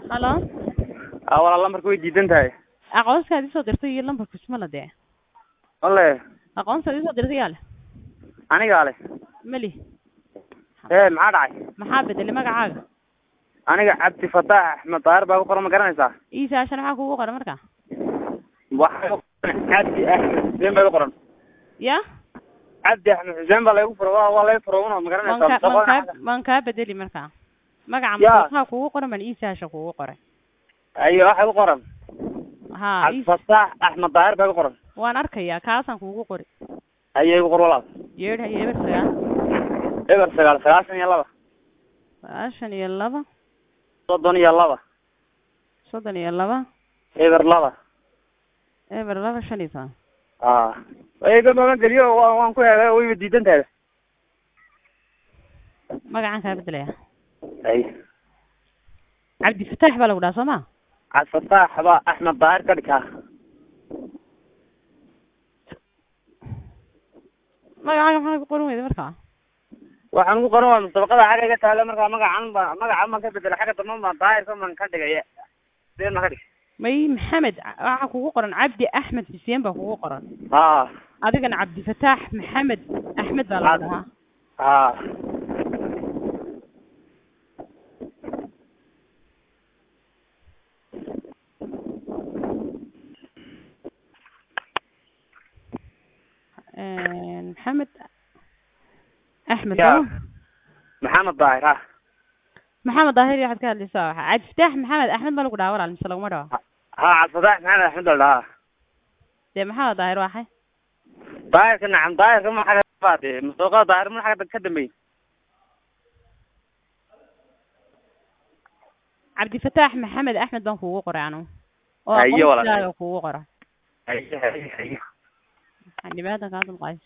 Hello. Walaal lambarka way diidan tahay. Aqoonsiga soo dirtay iyo lambarka isma la dee. Wallahi. Aqoonsiga soo dirtay yaale. Aniga ale. Mali. Maxaa dhacay? Maxaa bedelay magacaaga? Aniga Cabdi Fataax Axmed Daahir baa ku qoran ma garanaysaa? Isa shan waxa kugu qoran markaa. Waxa Cabdi Axmed Xuseen baa ku qoran. Ya? Cabdi Axmed Xuseen baa lagu furo waa la furo ma garanaysaa? Man ka bedeli markaa. Magaca waxa kugu qoran man Isa shan kugu qoran. Ayo waxa ku qoran. Cabdi Fataax Axmed Daahir baa ku qoran. Waan arkayaa kaasan kugu qori. Ayo ku qor walaal. Yeedha eber sagaa. Eber sagaa 92. 92. 32. 32. Eber 2. Eber 2 5. Way ma galiyo waan ku heegaa way diidan tahay. Magacan ka bedelaya. Ay. Cabdi Fataax baa lagu dhahaa Soomaa? Cabdi Fataax baa Axmed Daahir ka dhigaa. Magacaaga maxaa ku qoran weyday markaa? Waxaan ku qoran waa mustabaqada xaga iga taala markaa magacan ma ka bedela xaga dambe ma Daahir ka man ka dhigay. Sidee ma ka dhig? May Maxamed waxa kugu qoran Cabdi Axmed Xuseen baa kugu qoran. Adigana Cabdi Fataax Maxamed Axmed baa la dhahaa. محمد أحمد محمد ظاهر محمد ظاهر يا حد كان لي صح عاد فتح محمد أحمد ما له قدامه ولا مثلا مرة عاد فتح محمد أحمد ولا ده محمد ظاهر واحد ظاهر كنا عم ظاهر كم حاجة فاتي مستوقع ظاهر من حاجة تقدم بي عبد الفتاح محمد أحمد بن فوق قرانه أيوة ولا فوق قرا أيوة عندي بعد كان القايس